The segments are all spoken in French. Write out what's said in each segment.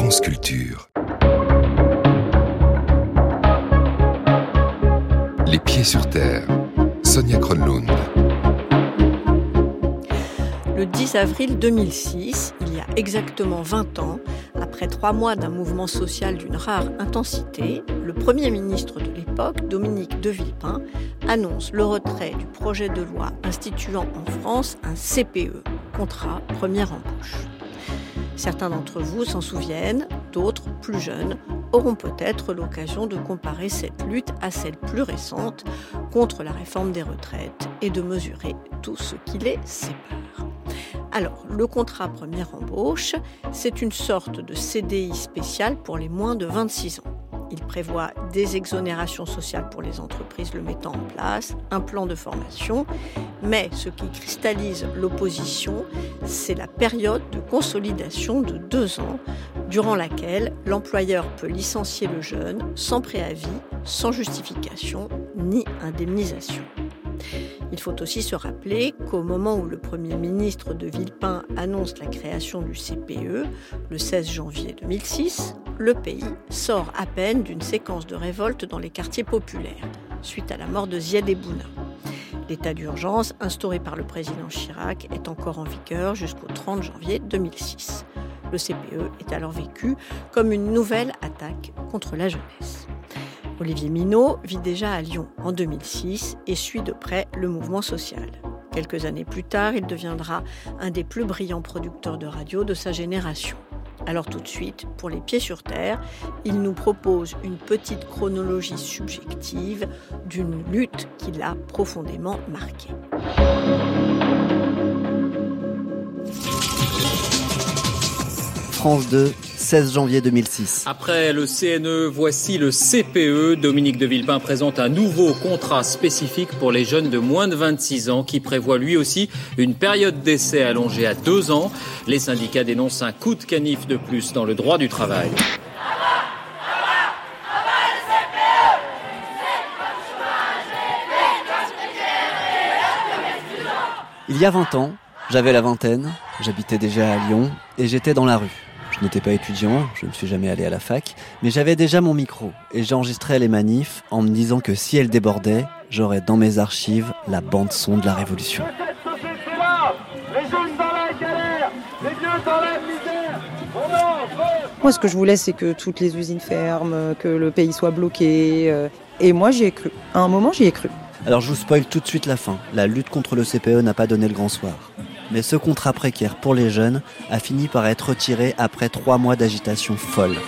France Culture. Les pieds sur terre. Sonia Kronlund. Le 10 avril 2006, il y a exactement 20 ans, après 3 mois d'un mouvement social d'une rare intensité, le Premier ministre de l'époque, Dominique de Villepin, annonce le retrait du projet de loi instituant en France un CPE, contrat première embauche. Certains d'entre vous s'en souviennent, d'autres, plus jeunes, auront peut-être l'occasion de comparer cette lutte à celle plus récente contre la réforme des retraites et de mesurer tout ce qui les sépare. Alors, le contrat première embauche, c'est une sorte de CDI spécial pour les moins de 26 ans. Il prévoit des exonérations sociales pour les entreprises le mettant en place, un plan de formation, mais ce qui cristallise l'opposition, c'est la période de consolidation de 2 ans, durant laquelle l'employeur peut licencier le jeune sans préavis, sans justification ni indemnisation. Il faut aussi se rappeler qu'au moment où le Premier ministre de Villepin annonce la création du CPE, le 16 janvier 2006, le pays sort à peine d'une séquence de révolte dans les quartiers populaires, suite à la mort de Ziad Ebouna. L'état d'urgence instauré par le président Chirac est encore en vigueur jusqu'au 30 janvier 2006. Le CPE est alors vécu comme une nouvelle attaque contre la jeunesse. Olivier Minot vit déjà à Lyon en 2006 et suit de près le mouvement social. Quelques années plus tard, il deviendra un des plus brillants producteurs de radio de sa génération. Alors tout de suite, pour les pieds sur terre, il nous propose une petite chronologie subjective d'une lutte qui l'a profondément marquée. France 2, 16 janvier 2006. Après le CNE, voici le CPE. Dominique de Villepin présente un nouveau contrat spécifique pour les jeunes de moins de 26 ans qui prévoit lui aussi une période d'essai allongée à 2 ans. Les syndicats dénoncent un coup de canif de plus dans le droit du travail. Il y a 20 ans, j'avais la vingtaine, j'habitais déjà à Lyon et j'étais dans la rue. Je n'étais pas étudiant, je ne suis jamais allé à la fac, mais j'avais déjà mon micro et j'enregistrais les manifs en me disant que si elles débordaient, j'aurais dans mes archives la bande-son de la Révolution. Moi, ce que je voulais, c'est que toutes les usines ferment, que le pays soit bloqué. Et moi, j'y ai cru. À un moment, j'y ai cru. Alors je vous spoil tout de suite la fin. La lutte contre le CPE n'a pas donné le grand soir. Mais ce contrat précaire pour les jeunes a fini par être retiré après 3 mois d'agitation folle.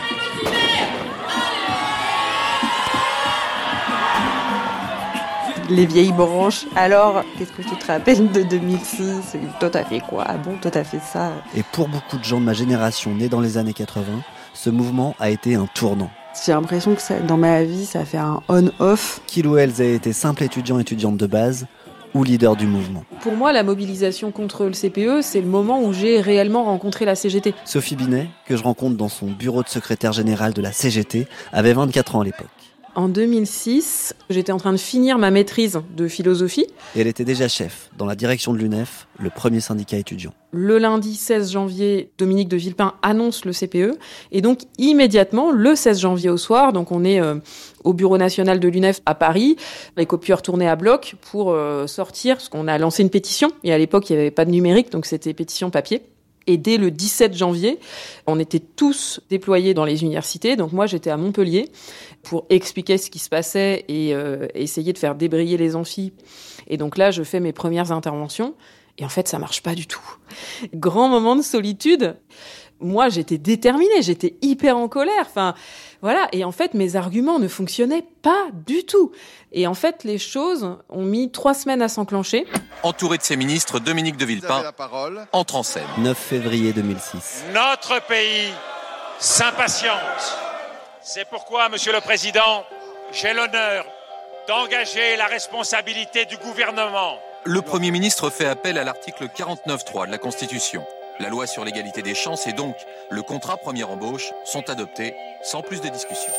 Les vieilles branches. Alors, qu'est-ce que tu te rappelles de 2006 ? Toi, t'as fait quoi ? Ah bon, toi, t'as fait ça ? Et pour beaucoup de gens de ma génération nés dans les années 80, ce mouvement a été un tournant. J'ai l'impression que dans ma vie, ça fait un on-off. Qu'il ou elles aient été simples étudiantes de base ou leader du mouvement. Pour moi, la mobilisation contre le CPE, c'est le moment où j'ai réellement rencontré la CGT. Sophie Binet, que je rencontre dans son bureau de secrétaire général de la CGT, avait 24 ans à l'époque. En 2006, j'étais en train de finir ma maîtrise de philosophie. Et elle était déjà chef dans la direction de l'UNEF, le premier syndicat étudiant. Le lundi 16 janvier, Dominique de Villepin annonce le CPE. Et donc, immédiatement, le 16 janvier au soir, donc on est au bureau national de l'UNEF à Paris, les copieurs tournaient à bloc pour sortir, parce qu'on a lancé une pétition. Et à l'époque, il n'y avait pas de numérique, donc c'était pétition papier. Et dès le 17 janvier, on était tous déployés dans les universités. Donc moi, j'étais à Montpellier pour expliquer ce qui se passait et essayer de faire débrayer les amphis. Et donc là, je fais mes premières interventions. Et en fait, ça marche pas du tout. Grand moment de solitude. Moi, j'étais déterminée, j'étais hyper en colère. Enfin, voilà. Et en fait, mes arguments ne fonctionnaient pas du tout. Et en fait, les choses ont mis 3 semaines à s'enclencher. Entouré de ses ministres, Dominique de Villepin entre en scène. 9 février 2006. Notre pays s'impatiente. C'est pourquoi, Monsieur le Président, j'ai l'honneur d'engager la responsabilité du gouvernement. Le Premier ministre fait appel à l'article 49.3 de la Constitution. La loi sur l'égalité des chances et donc le contrat première embauche sont adoptés sans plus de discussion.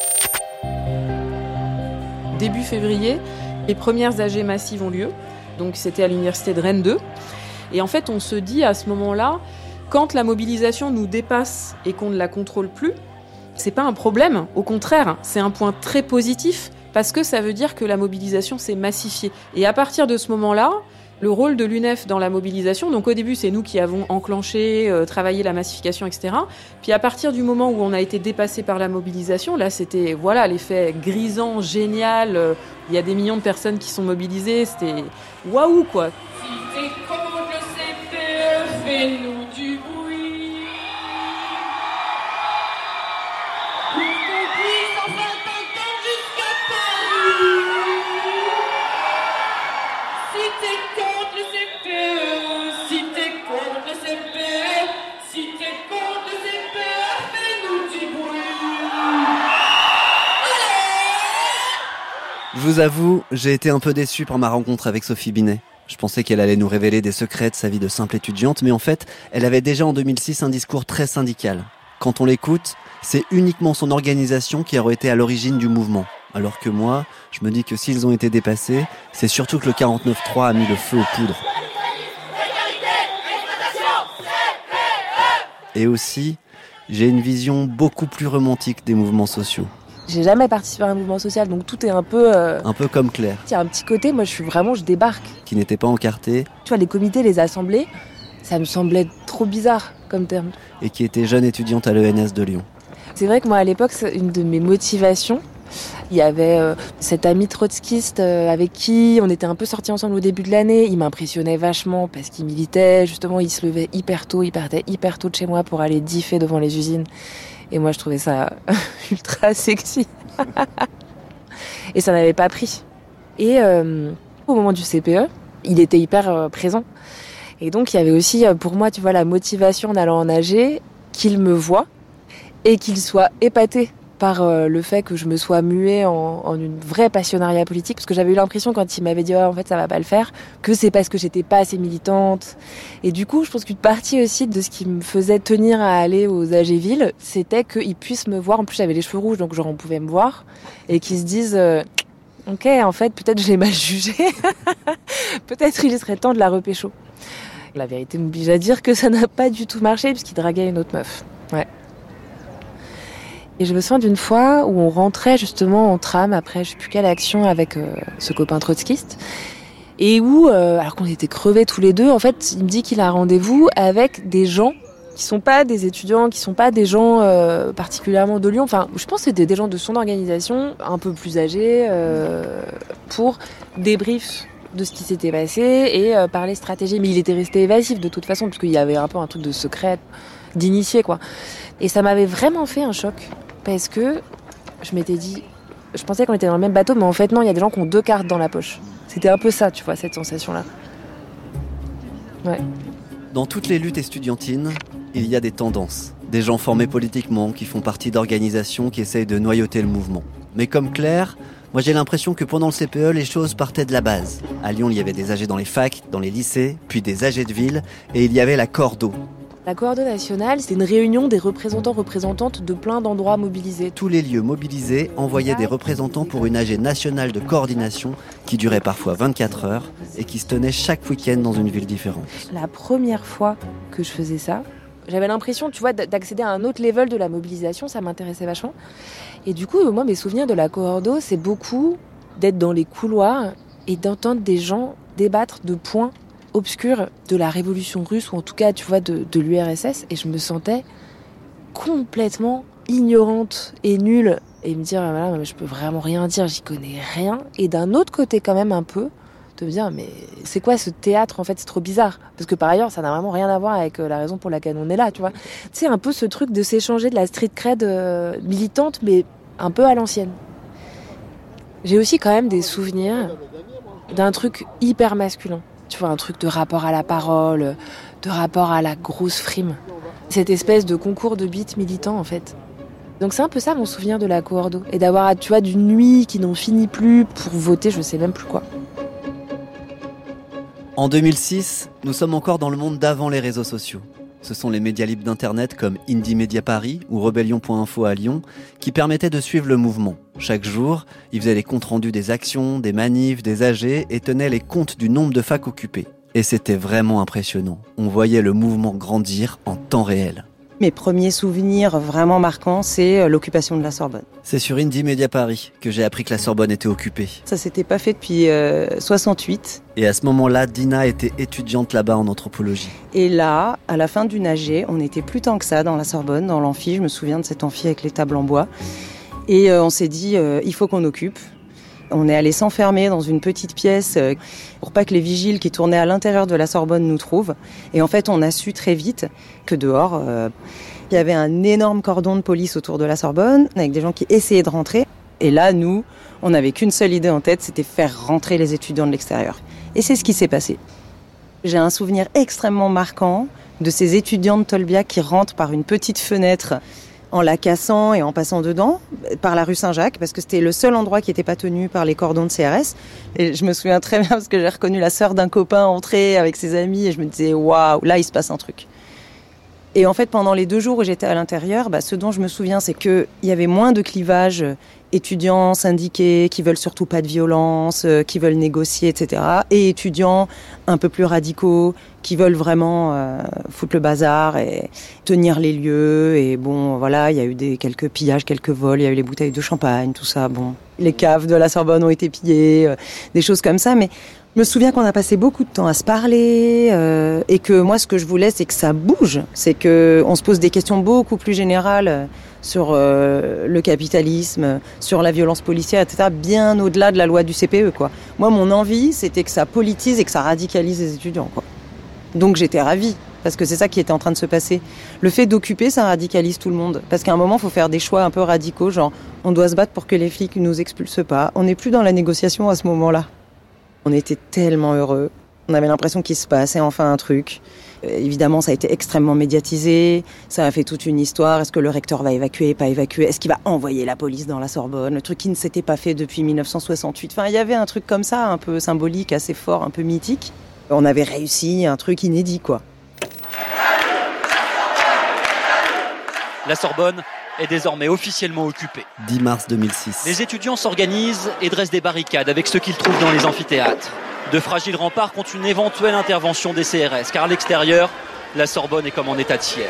Début février, les premières AG massives ont lieu. Donc c'était à l'université de Rennes 2. Et en fait, on se dit à ce moment-là, quand la mobilisation nous dépasse et qu'on ne la contrôle plus, c'est pas un problème. Au contraire, c'est un point très positif parce que ça veut dire que la mobilisation s'est massifiée. Et à partir de ce moment-là, le rôle de l'UNEF dans la mobilisation, donc au début, c'est nous qui avons enclenché, travaillé la massification, etc. Puis à partir du moment où on a été dépassé par la mobilisation, là, c'était l'effet grisant, génial. Il y a des millions de personnes qui sont mobilisées. C'était waouh, quoi. Si t'es contre le CPE, fais-nous du bruit. Pour qu'on puisse enfin t'entendre jusqu'à Paris. Si t'es contre le CPE, si t'es contre le CPE, si t'es contre le CPE, fais-nous du bruit. Je vous avoue, j'ai été un peu déçu par ma rencontre avec Sophie Binet. Je pensais qu'elle allait nous révéler des secrets de sa vie de simple étudiante, mais en fait, elle avait déjà en 2006 un discours très syndical. Quand on l'écoute, c'est uniquement son organisation qui aurait été à l'origine du mouvement. Alors que moi, je me dis que s'ils ont été dépassés, c'est surtout que le 49.3 a mis le feu aux poudres. Et aussi, j'ai une vision beaucoup plus romantique des mouvements sociaux. J'ai jamais participé à un mouvement social, donc tout est un peu... Un peu comme Claire. Il y a un petit côté, moi je débarque. Qui n'était pas encarté. Tu vois, les comités, les assemblées, ça me semblait trop bizarre comme terme. Et qui était jeune étudiante à l'ENS de Lyon. C'est vrai que moi à l'époque, c'est une de mes motivations. Il y avait cet ami trotskiste avec qui on était un peu sortis ensemble au début de l'année. Il m'impressionnait vachement parce qu'il militait. Justement, il se levait hyper tôt, il partait hyper tôt de chez moi pour aller differ devant les usines. Et moi, je trouvais ça ultra sexy. Et ça n'avait pas pris. Et au moment du CPE, il était hyper présent. Et donc, il y avait aussi, pour moi, tu vois, la motivation d'aller en nager, qu'il me voie et qu'il soit épaté par le fait que je me sois muée en une vraie passionnariat politique, parce que j'avais eu l'impression quand il m'avait dit en fait ça va pas le faire, que c'est parce que j'étais pas assez militante. Et du coup, je pense qu'une partie aussi de ce qui me faisait tenir à aller aux AG Ville, c'était qu'ils puissent me voir. En plus, j'avais les cheveux rouges, donc genre on pouvait me voir et qu'ils se disent ok, en fait peut-être je l'ai mal jugé, peut-être il serait temps de la repécho. La vérité m'oblige à dire que ça n'a pas du tout marché puisqu'il draguait une autre meuf. Ouais. Et je me souviens d'une fois où on rentrait justement en tram après je sais plus quelle action avec ce copain trotskiste et où, alors qu'on était crevés tous les deux, en fait il me dit qu'il a rendez-vous avec des gens qui sont pas des étudiants, qui sont pas des gens particulièrement de Lyon, enfin je pense que c'était des gens de son organisation un peu plus âgés pour débrief de ce qui s'était passé et parler stratégie. Mais il était resté évasif de toute façon parce qu'il y avait un peu un truc de secret, d'initié quoi. Et ça m'avait vraiment fait un choc. Parce que je m'étais dit, je pensais qu'on était dans le même bateau, mais en fait non, il y a des gens qui ont 2 cartes dans la poche. C'était un peu ça, tu vois, cette sensation-là. Ouais. Dans toutes les luttes estudiantines, il y a des tendances. Des gens formés politiquement, qui font partie d'organisations qui essayent de noyauter le mouvement. Mais comme Claire, moi j'ai l'impression que pendant le CPE, les choses partaient de la base. À Lyon, il y avait des AG dans les facs, dans les lycées, puis des AG de ville, et il y avait la Cordo. La Cordo nationale, c'est une réunion des représentants-représentantes de plein d'endroits mobilisés. Tous les lieux mobilisés envoyaient des représentants pour une AG nationale de coordination qui durait parfois 24 heures et qui se tenait chaque week-end dans une ville différente. La première fois que je faisais ça, j'avais l'impression, tu vois, d'accéder à un autre level de la mobilisation, ça m'intéressait vachement. Et du coup, moi, mes souvenirs de la Cordo, c'est beaucoup d'être dans les couloirs et d'entendre des gens débattre de points obscure de la révolution russe ou en tout cas tu vois de l'URSS et je me sentais complètement ignorante et nulle et me dire voilà je peux vraiment rien dire, j'y connais rien et d'un autre côté quand même un peu de me dire mais c'est quoi ce théâtre en fait, c'est trop bizarre parce que par ailleurs ça n'a vraiment rien à voir avec la raison pour laquelle on est là, tu vois. Tu sais un peu ce truc de s'échanger de la street cred militante mais un peu à l'ancienne. J'ai aussi quand même des souvenirs d'un truc hyper masculin. Tu vois, un truc de rapport à la parole, de rapport à la grosse frime. Cette espèce de concours de beats militants, en fait. Donc c'est un peu ça mon souvenir de la Cordo. Et d'avoir, tu vois, d'une nuit qui n'en finit plus pour voter, je sais même plus quoi. En 2006, nous sommes encore dans le monde d'avant les réseaux sociaux. Ce sont les médias libres d'internet comme Indie Media Paris ou Rebellion.info à Lyon qui permettaient de suivre le mouvement. Chaque jour, ils faisaient les comptes rendus des actions, des manifs, des AG et tenaient les comptes du nombre de facs occupés. Et c'était vraiment impressionnant. On voyait le mouvement grandir en temps réel. Mes premiers souvenirs vraiment marquants, c'est l'occupation de la Sorbonne. C'est sur Indie Media Paris que j'ai appris que la Sorbonne était occupée. Ça s'était pas fait depuis 68. Et à ce moment-là, Dina était étudiante là-bas en anthropologie. Et là, à la fin d'une AG, on n'était plus tant que ça dans la Sorbonne, dans l'amphi. Je me souviens de cet amphi avec les tables en bois. Et on s'est dit, il faut qu'on occupe. On est allé s'enfermer dans une petite pièce pour pas que les vigiles qui tournaient à l'intérieur de la Sorbonne nous trouvent. Et en fait, on a su très vite que dehors, il y avait un énorme cordon de police autour de la Sorbonne, avec des gens qui essayaient de rentrer. Et là, nous, on n'avait qu'une seule idée en tête, c'était faire rentrer les étudiants de l'extérieur. Et c'est ce qui s'est passé. J'ai un souvenir extrêmement marquant de ces étudiants de Tolbiac qui rentrent par une petite fenêtre en la cassant et en passant dedans, par la rue Saint-Jacques, parce que c'était le seul endroit qui n'était pas tenu par les cordons de CRS. Et je me souviens très bien parce que j'ai reconnu la sœur d'un copain entrer avec ses amis et je me disais, waouh, là il se passe un truc. Et en fait, pendant les 2 jours où j'étais à l'intérieur, ce dont je me souviens, c'est qu'il y avait moins de clivages étudiants, syndiqués, qui veulent surtout pas de violence, qui veulent négocier, etc. Et étudiants un peu plus radicaux, qui veulent vraiment foutre le bazar et tenir les lieux. Et bon, voilà, il y a eu quelques pillages, quelques vols, il y a eu les bouteilles de champagne, tout ça. Bon, les caves de la Sorbonne ont été pillées, des choses comme ça, mais je me souviens qu'on a passé beaucoup de temps à se parler et que moi, ce que je voulais, c'est que ça bouge. C'est qu'on se pose des questions beaucoup plus générales sur le capitalisme, sur la violence policière, etc., bien au-delà de la loi du CPE, quoi. Moi, mon envie, c'était que ça politise et que ça radicalise les étudiants, quoi. Donc j'étais ravie, parce que c'est ça qui était en train de se passer. Le fait d'occuper, ça radicalise tout le monde. Parce qu'à un moment, il faut faire des choix un peu radicaux, genre on doit se battre pour que les flics ne nous expulsent pas. On n'est plus dans la négociation à ce moment-là. On était tellement heureux. On avait l'impression qu'il se passait enfin un truc. Évidemment, ça a été extrêmement médiatisé. Ça a fait toute une histoire. Est-ce que le recteur va évacuer, pas évacuer? Est-ce qu'il va envoyer la police dans la Sorbonne? Le truc qui ne s'était pas fait depuis 1968. Enfin, il y avait un truc comme ça, un peu symbolique, assez fort, un peu mythique. On avait réussi un truc inédit, quoi. La Sorbonne est désormais officiellement occupée. 10 mars 2006. Les étudiants s'organisent et dressent des barricades avec ce qu'ils trouvent dans les amphithéâtres. De fragiles remparts contre une éventuelle intervention des CRS, car à l'extérieur, la Sorbonne est comme en état de siège.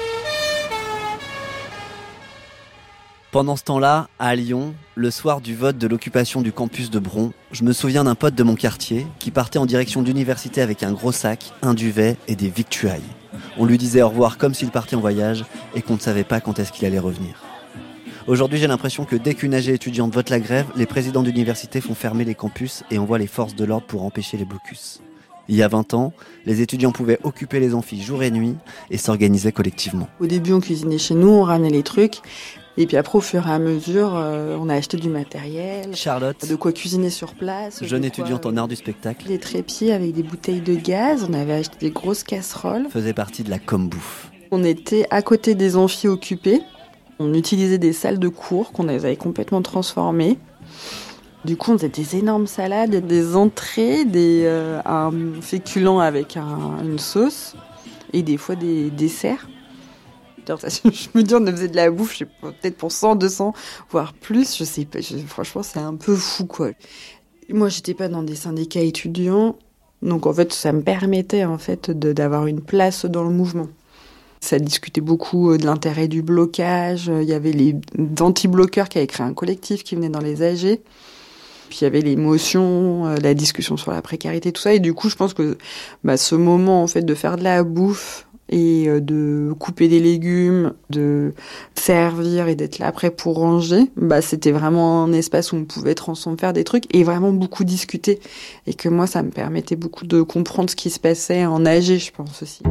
Pendant ce temps-là, à Lyon, le soir du vote de l'occupation du campus de Bron, je me souviens d'un pote de mon quartier qui partait en direction d'université avec un gros sac, un duvet et des victuailles. On lui disait au revoir comme s'il partait en voyage et qu'on ne savait pas quand est-ce qu'il allait revenir. Aujourd'hui, j'ai l'impression que dès qu'une AG étudiante vote la grève, les présidents d'université font fermer les campus et envoient les forces de l'ordre pour empêcher les blocus. Il y a 20 ans, les étudiants pouvaient occuper les amphis jour et nuit et s'organisaient collectivement. Au début, on cuisinait chez nous, on ramenait les trucs. Et puis après, au fur et à mesure, on a acheté du matériel. Charlotte, de quoi cuisiner sur place. jeune étudiante en art du spectacle. Des trépieds avec des bouteilles de gaz. On avait acheté des grosses casseroles. Faisait partie de la com-bouffe. On était à côté des amphis occupés. On utilisait des salles de cours qu'on avait complètement transformées. Du coup, on faisait des énormes salades, des entrées, un féculent avec une sauce et des fois des desserts. Je me dis, on faisait de la bouffe, je sais pas, peut-être pour 100, 200, voire plus, je sais pas, franchement, c'est un peu fou, quoi. Moi, j'étais pas dans des syndicats étudiants, donc en fait, ça me permettait, en fait, d'avoir une place dans le mouvement. Ça discutait beaucoup de l'intérêt du blocage, il y avait les anti-bloqueurs qui avaient créé un collectif qui venait dans les AG, puis il y avait les motions, la discussion sur la précarité, tout ça, et du coup, je pense que ce moment, en fait, de faire de la bouffe, et de couper des légumes, de servir et d'être là après pour ranger, c'était vraiment un espace où on pouvait être ensemble, faire des trucs et vraiment beaucoup discuter. Et que moi, ça me permettait beaucoup de comprendre ce qui se passait en AG, je pense aussi.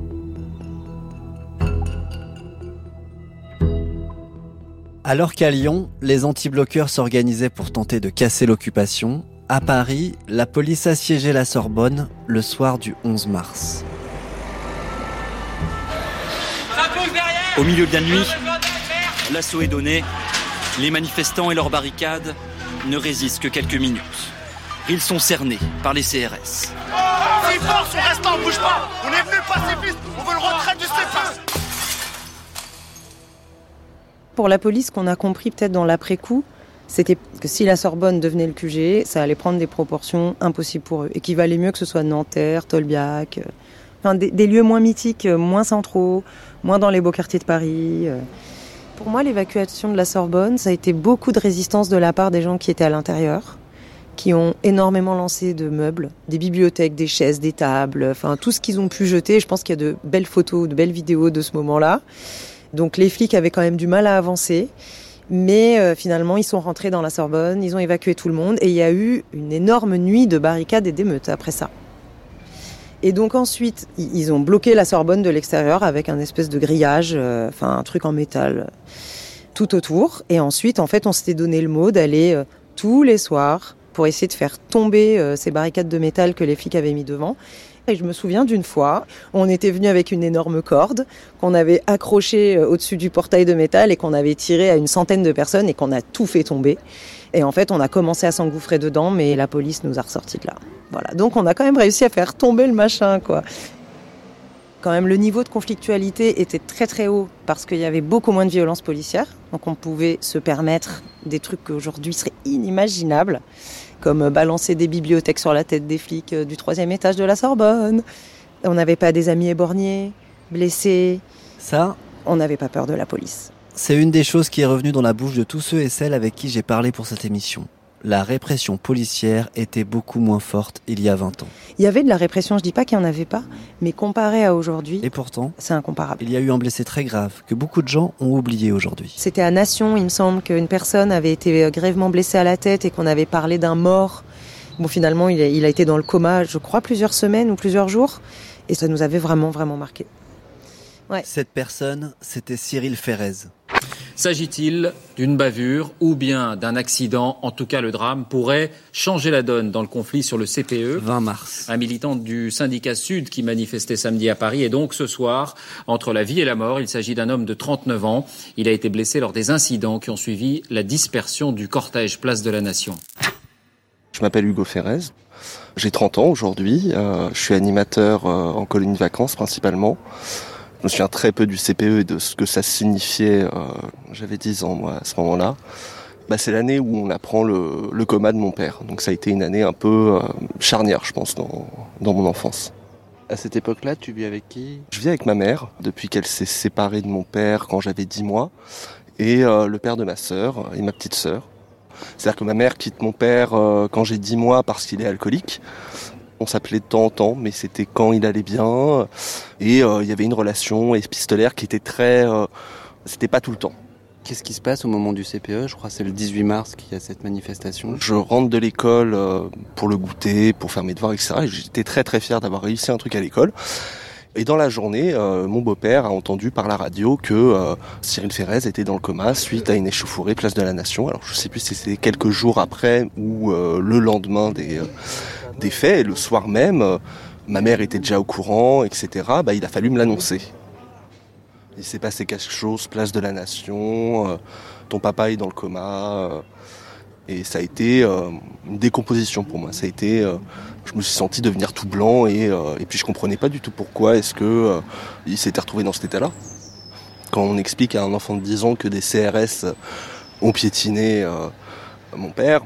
Alors qu'à Lyon, les anti-bloqueurs s'organisaient pour tenter de casser l'occupation, à Paris, la police assiégeait la Sorbonne le soir du 11 mars. Au milieu de la nuit, l'assaut est donné. Les manifestants et leurs barricades ne résistent que quelques minutes. Ils sont cernés par les CRS. Si force, on reste là, on bouge pas. On est venu pacifiste, on veut le retrait du CPE. Pour la police, qu'on a compris peut-être dans l'après-coup, c'était que si la Sorbonne devenait le QG, ça allait prendre des proportions impossibles pour eux. Et qu'il valait mieux que ce soit Nanterre, Tolbiac, des lieux moins mythiques, moins centraux, moins dans les beaux quartiers de Paris. Pour moi, l'évacuation de la Sorbonne, ça a été beaucoup de résistance de la part des gens qui étaient à l'intérieur, qui ont énormément lancé de meubles, des bibliothèques, des chaises, des tables, tout ce qu'ils ont pu jeter. Je pense qu'il y a de belles photos, de belles vidéos de ce moment-là. Donc les flics avaient quand même du mal à avancer. Mais finalement, ils sont rentrés dans la Sorbonne, ils ont évacué tout le monde et il y a eu une énorme nuit de barricades et d'émeutes après ça. Et donc ensuite, ils ont bloqué la Sorbonne de l'extérieur avec un espèce de grillage, un truc en métal tout autour. Et ensuite, en fait, on s'était donné le mot d'aller tous les soirs pour essayer de faire tomber ces barricades de métal que les flics avaient mis devant. Et je me souviens d'une fois, on était venu avec une énorme corde qu'on avait accrochée au-dessus du portail de métal et qu'on avait tiré à une centaine de personnes et qu'on a tout fait tomber. Et en fait, on a commencé à s'engouffrer dedans, mais la police nous a ressortis de là. Voilà. Donc on a quand même réussi à faire tomber le machin, quoi. Quand même, le niveau de conflictualité était très très haut parce qu'il y avait beaucoup moins de violence policière. Donc on pouvait se permettre des trucs qui aujourd'hui seraient inimaginables, comme balancer des bibliothèques sur la tête des flics du 3e étage de la Sorbonne. On n'avait pas des amis éborgnés, blessés. Ça, on n'avait pas peur de la police. C'est une des choses qui est revenue dans la bouche de tous ceux et celles avec qui j'ai parlé pour cette émission. La répression policière était beaucoup moins forte il y a 20 ans. Il y avait de la répression, je dis pas qu'il n'y en avait pas, mais comparé à aujourd'hui, et pourtant, c'est incomparable. Il y a eu un blessé très grave que beaucoup de gens ont oublié aujourd'hui. C'était à Nation, il me semble, qu'une personne avait été grièvement blessée à la tête et qu'on avait parlé d'un mort. Bon, finalement, il a été dans le coma, je crois, plusieurs semaines ou plusieurs jours, et ça nous avait vraiment, vraiment marqué. Ouais. Cette personne, c'était Cyril Ferrez. S'agit-il d'une bavure ou bien d'un accident ? En tout cas, le drame pourrait changer la donne dans le conflit sur le CPE. 20 mars. Un militant du syndicat Sud qui manifestait samedi à Paris. Et donc ce soir, entre la vie et la mort, il s'agit d'un homme de 39 ans. Il a été blessé lors des incidents qui ont suivi la dispersion du cortège Place de la Nation. Je m'appelle Hugo Ferrez. J'ai 30 ans aujourd'hui. Je suis animateur en colonie de vacances principalement. Je me souviens très peu du CPE et de ce que ça signifiait. J'avais 10 ans, moi, à ce moment-là. C'est l'année où on apprend le coma de mon père. Donc ça a été une année un peu charnière, je pense, dans mon enfance. À cette époque-là, tu vis avec qui ? Je vis avec ma mère, depuis qu'elle s'est séparée de mon père quand j'avais 10 mois, et le père de ma sœur et ma petite sœur. C'est-à-dire que ma mère quitte mon père quand j'ai 10 mois parce qu'il est alcoolique. On s'appelait de temps en temps, mais c'était quand il allait bien. Et il y avait une relation épistolaire qui était très... c'était pas tout le temps. Qu'est-ce qui se passe au moment du CPE ? Je crois que c'est le 18 mars qu'il y a cette manifestation. Je rentre de l'école pour le goûter, pour faire mes devoirs, etc. Et j'étais très très fier d'avoir réussi un truc à l'école. Et dans la journée, mon beau-père a entendu par la radio que Cyril Ferrez était dans le coma suite à une échauffourée Place de la Nation. Alors je sais plus si c'était quelques jours après ou le lendemain des faits, et le soir même, ma mère était déjà au courant, etc. Il a fallu me l'annoncer. Il s'est passé quelque chose, Place de la Nation, ton papa est dans le coma, et ça a été une décomposition pour moi. Ça a été, je me suis senti devenir tout blanc, et puis je comprenais pas du tout pourquoi est-ce que il s'était retrouvé dans cet état-là. Quand on explique à un enfant de 10 ans que des CRS ont piétiné mon père,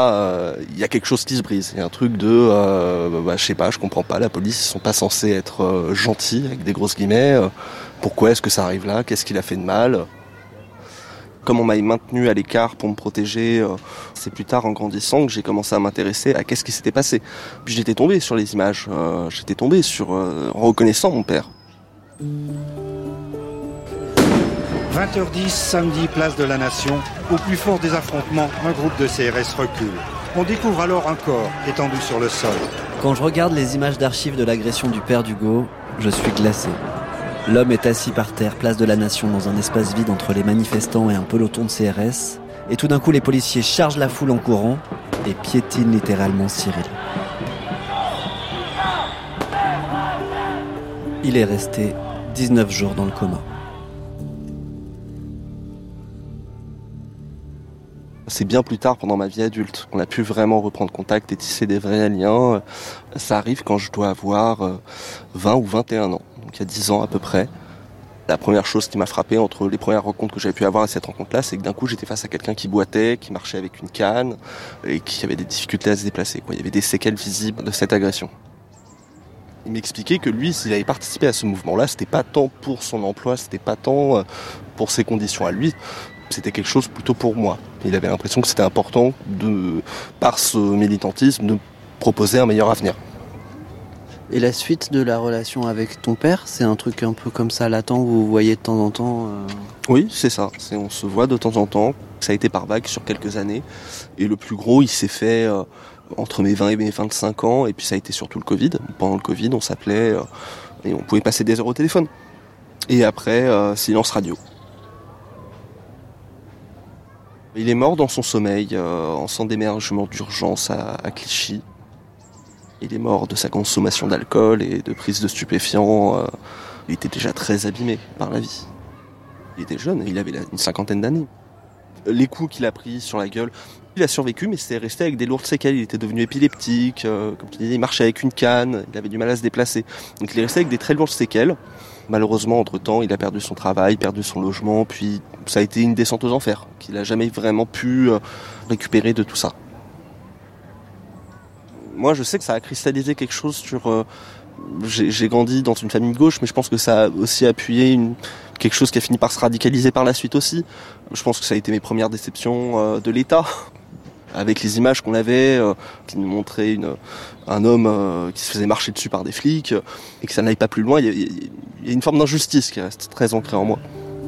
y a quelque chose qui se brise. Il y a un truc de, je sais pas, je comprends pas, la police, ils sont pas censés être gentils, avec des grosses guillemets. Pourquoi est-ce que ça arrive là ? Qu'est-ce qu'il a fait de mal ? Comme on m'a maintenu à l'écart pour me protéger, c'est plus tard en grandissant que j'ai commencé à m'intéresser à qu'est-ce qui s'était passé. Puis j'étais tombé sur les images, j'étais tombé sur, en reconnaissant mon père. 20h10, samedi, Place de la Nation. Au plus fort des affrontements, un groupe de CRS recule. On découvre alors un corps étendu sur le sol. Quand je regarde les images d'archives de l'agression du père d'Hugo, je suis glacé. L'homme est assis par terre, Place de la Nation, dans un espace vide entre les manifestants et un peloton de CRS. Et tout d'un coup, les policiers chargent la foule en courant et piétinent littéralement Cyril. Il est resté 19 jours dans le coma. C'est bien plus tard, pendant ma vie adulte, qu'on a pu vraiment reprendre contact et tisser des vrais liens. Ça arrive quand je dois avoir 20 ou 21 ans, donc il y a 10 ans à peu près. La première chose qui m'a frappé entre les premières rencontres que j'avais pu avoir à cette rencontre-là, c'est que d'un coup j'étais face à quelqu'un qui boitait, qui marchait avec une canne et qui avait des difficultés à se déplacer. Il y avait des séquelles visibles de cette agression. Il m'expliquait que lui, s'il avait participé à ce mouvement-là, c'était pas tant pour son emploi, c'était pas tant pour ses conditions à lui, c'était quelque chose plutôt pour moi. Il avait l'impression que c'était important, par ce militantisme, de proposer un meilleur avenir. Et la suite de la relation avec ton père, c'est un truc un peu comme ça latent, vous vous voyez de temps en temps Oui, c'est ça. On se voit de temps en temps. Ça a été par vagues sur quelques années. Et le plus gros, il s'est fait entre mes 20 et mes 25 ans. Et puis ça a été surtout le Covid. Pendant le Covid, on s'appelait et on pouvait passer des heures au téléphone. Et après, silence radio. Il est mort dans son sommeil, en centre d'émergement d'urgence à Clichy. Il est mort de sa consommation d'alcool et de prise de stupéfiants. Il était déjà très abîmé par la vie. Il était jeune, il avait une 50aine d'années. Les coups qu'il a pris sur la gueule, il a survécu, mais c'est resté avec des lourdes séquelles. Il était devenu épileptique, comme tu disais, il marchait avec une canne, il avait du mal à se déplacer. Donc il est resté avec des très lourdes séquelles. Malheureusement, entre-temps, il a perdu son travail, perdu son logement, puis ça a été une descente aux enfers, qu'il n'a jamais vraiment pu récupérer de tout ça. Moi, je sais que ça a cristallisé quelque chose sur... J'ai grandi dans une famille de gauche, mais je pense que ça a aussi appuyé quelque chose qui a fini par se radicaliser par la suite aussi. Je pense que ça a été mes premières déceptions de l'État, avec les images qu'on avait, qui nous montraient un homme qui se faisait marcher dessus par des flics, et que ça n'aille pas plus loin. Il y a une forme d'injustice qui reste très ancrée en moi.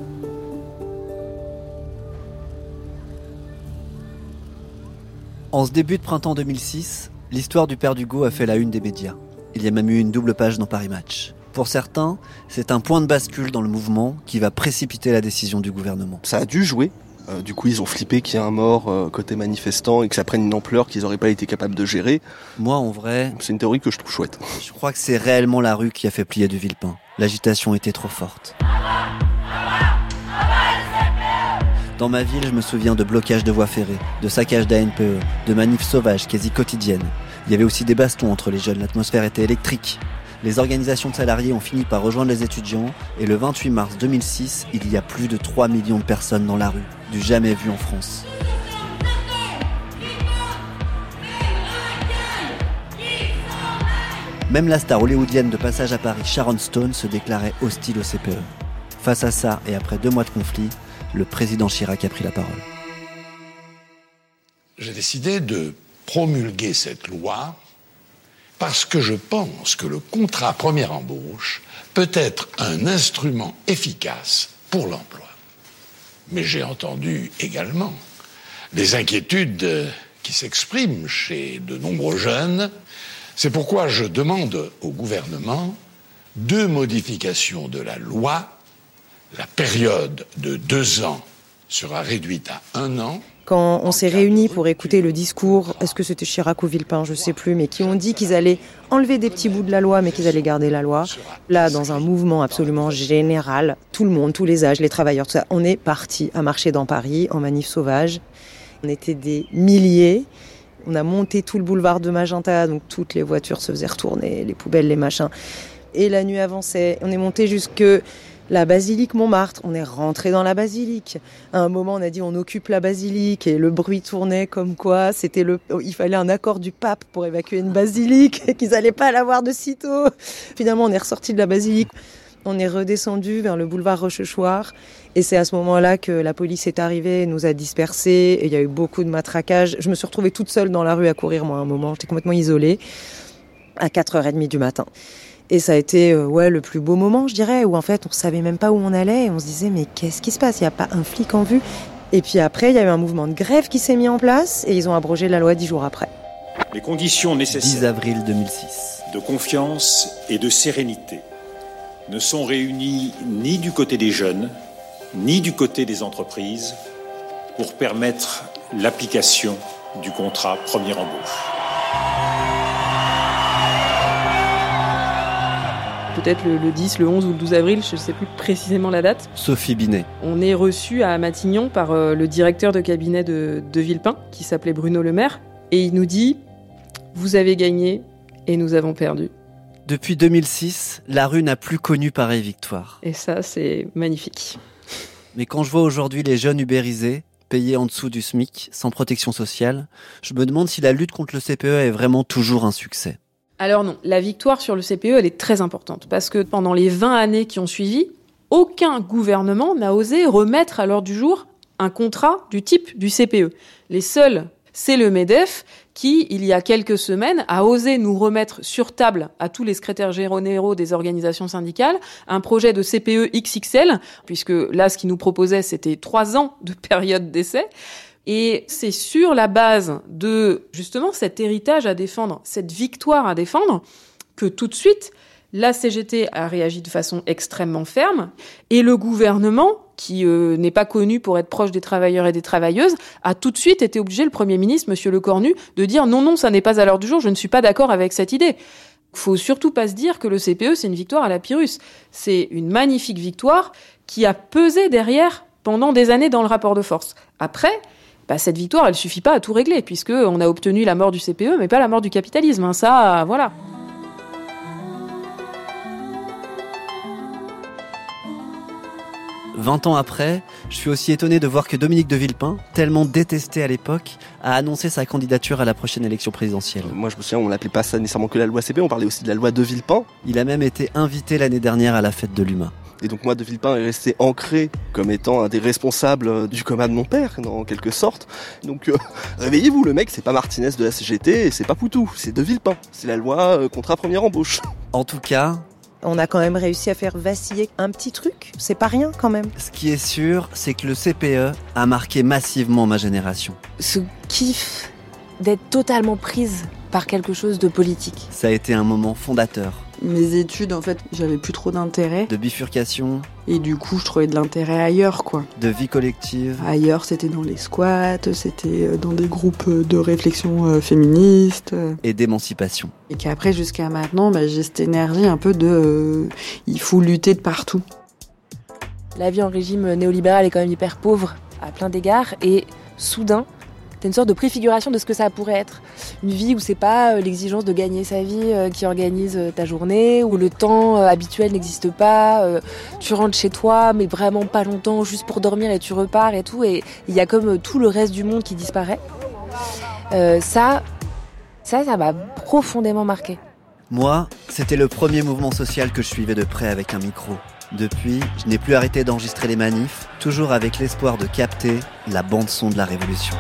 En ce début de printemps 2006, l'histoire du père d'Hugo a fait la une des médias. Il y a même eu une double page dans Paris Match. Pour certains, c'est un point de bascule dans le mouvement qui va précipiter la décision du gouvernement. Ça a dû jouer. Du coup, ils ont flippé qu'il y ait un mort côté manifestant et que ça prenne une ampleur qu'ils n'auraient pas été capables de gérer. Moi, en vrai... C'est une théorie que je trouve chouette. Je crois que c'est réellement la rue qui a fait plier de Villepin. L'agitation était trop forte. Dans ma ville, je me souviens de blocages de voies ferrées, de saccages d'ANPE, de manifs sauvages quasi quotidiennes. Il y avait aussi des bastons entre les jeunes, l'atmosphère était électrique. Les organisations de salariés ont fini par rejoindre les étudiants et le 28 mars 2006, il y a plus de 3 millions de personnes dans la rue, du jamais vu en France. Même la star hollywoodienne de passage à Paris, Sharon Stone, se déclarait hostile au CPE. Face à ça, et après 2 mois de conflit, le président Chirac a pris la parole. J'ai décidé de promulguer cette loi parce que je pense que le contrat première embauche peut être un instrument efficace pour l'emploi. Mais j'ai entendu également des inquiétudes qui s'expriment chez de nombreux jeunes. C'est pourquoi je demande au gouvernement 2 modifications de la loi. La période de 2 ans sera réduite à 1 an. Quand on s'est réunis pour écouter le discours, est-ce que c'était Chirac ou Villepin, je ne sais plus, mais qui ont dit qu'ils allaient enlever des petits bouts de la loi, mais qu'ils allaient garder la loi. Là, dans un mouvement absolument général, tout le monde, tous les âges, les travailleurs, tout ça, on est partis à marcher dans Paris, en manif sauvage. On était des milliers. On a monté tout le boulevard de Magenta, donc toutes les voitures se faisaient retourner, les poubelles, les machins. Et la nuit avançait. On est monté jusque... la basilique Montmartre, on est rentré dans la basilique. À un moment, on a dit on occupe la basilique et le bruit tournait comme quoi il fallait un accord du pape pour évacuer une basilique et qu'ils n'allaient pas l'avoir de sitôt. Finalement, on est ressorti de la basilique. On est redescendu vers le boulevard Rochechouart et c'est à ce moment-là que la police est arrivée et nous a dispersés. Et il y a eu beaucoup de matraquage. Je me suis retrouvée toute seule dans la rue à courir, moi, à un moment. J'étais complètement isolée à 4h30 du matin. Et ça a été le plus beau moment, je dirais, où en fait on savait même pas où on allait et on se disait mais qu'est-ce qui se passe ? Il n'y a pas un flic en vue. Et puis après, il y a eu un mouvement de grève qui s'est mis en place et ils ont abrogé la loi 10 jours après. Les conditions nécessaires 10 avril 2006. de confiance et de sérénité ne sont réunies ni du côté des jeunes, ni du côté des entreprises pour permettre l'application du contrat première embauche. Peut-être le 10, le 11 ou le 12 avril, je ne sais plus précisément la date. Sophie Binet. On est reçu à Matignon par le directeur de cabinet de Villepin, qui s'appelait Bruno Le Maire, et il nous dit « Vous avez gagné et nous avons perdu. Depuis 2006, la rue n'a plus connu pareille victoire. Et ça, c'est magnifique. Mais quand je vois aujourd'hui les jeunes ubérisés, payés en dessous du SMIC, sans protection sociale, je me demande si la lutte contre le CPE est vraiment toujours un succès. Alors non, la victoire sur le CPE, elle est très importante, parce que pendant les 20 années qui ont suivi, aucun gouvernement n'a osé remettre à l'ordre du jour un contrat du type du CPE. Les seuls, c'est le MEDEF qui, il y a quelques semaines, a osé nous remettre sur table à tous les secrétaires généraux des organisations syndicales un projet de CPE XXL, puisque là, ce qu'ils nous proposaient, c'était 3 ans de période d'essai. Et c'est sur la base de, justement, cet héritage à défendre, cette victoire à défendre, que tout de suite, la CGT a réagi de façon extrêmement ferme, et le gouvernement, qui n'est pas connu pour être proche des travailleurs et des travailleuses, a tout de suite été obligé, le Premier ministre, Monsieur Lecornu, de dire non, ça n'est pas à l'ordre du jour, je ne suis pas d'accord avec cette idée. Faut surtout pas se dire que le CPE, c'est une victoire à la Pyrrhus. C'est une magnifique victoire qui a pesé derrière pendant des années dans le rapport de force. Après, cette victoire, elle suffit pas à tout régler, puisqu'on a obtenu la mort du CPE, mais pas la mort du capitalisme. Ça, voilà. « 20 ans après, je suis aussi étonné de voir que Dominique de Villepin, tellement détesté à l'époque, a annoncé sa candidature à la prochaine élection présidentielle. Moi je me souviens, on n'appelait pas ça nécessairement que la loi CPE, on parlait aussi de la loi de Villepin. Il a même été invité l'année dernière à la fête de l'UMA. Et donc moi, de Villepin est resté ancré comme étant un des responsables du coma de mon père, en quelque sorte. Donc réveillez-vous, le mec, c'est pas Martinez de la CGT, et c'est pas Poutou, c'est de Villepin. C'est la loi contrat première embauche. En tout cas... On a quand même réussi à faire vaciller un petit truc, c'est pas rien quand même. Ce qui est sûr, c'est que le CPE a marqué massivement ma génération. Ce kiff d'être totalement prise par quelque chose de politique. Ça a été un moment fondateur. Mes études, en fait, j'avais plus trop d'intérêt. De bifurcation. Et du coup, je trouvais de l'intérêt ailleurs, quoi. De vie collective. Ailleurs, c'était dans les squats, c'était dans des groupes de réflexion féministes. Et d'émancipation. Et qu'après, jusqu'à maintenant, j'ai cette énergie un peu de... il faut lutter de partout. La vie en régime néolibéral est quand même hyper pauvre à plein d'égards. Et soudain, t'as une sorte de préfiguration de ce que ça pourrait être. Une vie où c'est pas l'exigence de gagner sa vie qui organise ta journée, où le temps habituel n'existe pas, tu rentres chez toi mais vraiment pas longtemps, juste pour dormir et tu repars et tout, et il y a comme tout le reste du monde qui disparaît. Ça m'a profondément marqué. Moi, c'était le premier mouvement social que je suivais de près avec un micro. Depuis, je n'ai plus arrêté d'enregistrer les manifs, toujours avec l'espoir de capter la bande-son de la révolution.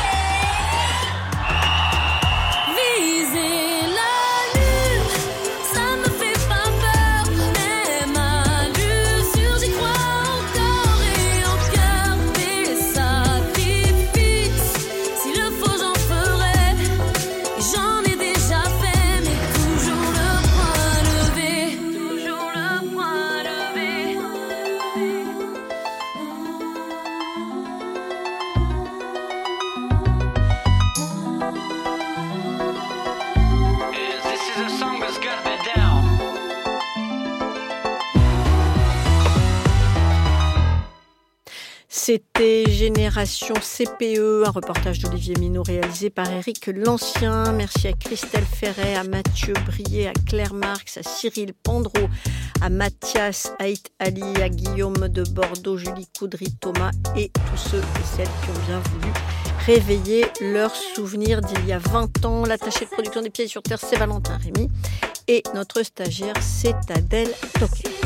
C'était Génération CPE, un reportage d'Olivier Minot réalisé par Éric Lancien. Merci à Christelle Ferret, à Mathieu Brier, à Claire Marx, à Cyril Pandreau, à Mathias Haït Ali, à Guillaume de Bordeaux, Julie Coudry, Thomas et tous ceux et celles qui ont bien voulu réveiller leurs souvenirs d'il y a 20 ans. L'attaché de production des Pieds sur Terre, c'est Valentin Rémy. Et notre stagiaire, c'est Adèle Toquet.